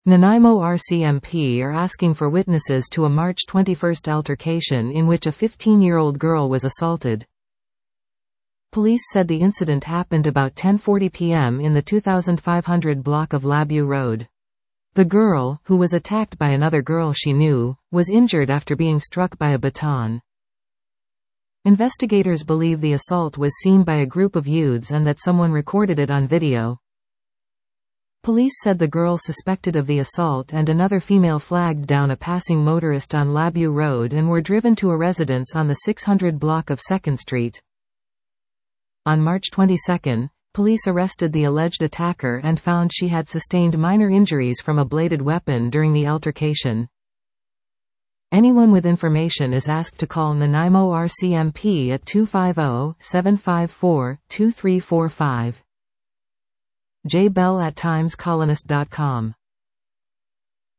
Nanaimo RCMP are asking for witnesses to a March 21 altercation in which a 15-year-old girl was assaulted. Police said the incident happened about 10:40 p.m. in the 2500 block of Labute Road. The girl, who was attacked by another girl she knew, was injured after being struck by a baton. Investigators believe the assault was seen by a group of youths and that someone recorded it on video. Police said the girl suspected of the assault and another female flagged down a passing motorist on Labute Road and were driven to a residence on the 600 block of 2nd Street. On March 22, police arrested the alleged attacker and found she had sustained minor injuries from a bladed weapon during the altercation. Anyone with information is asked to call Nanaimo RCMP at 250-754-2345. J. Bell at timescolonist.com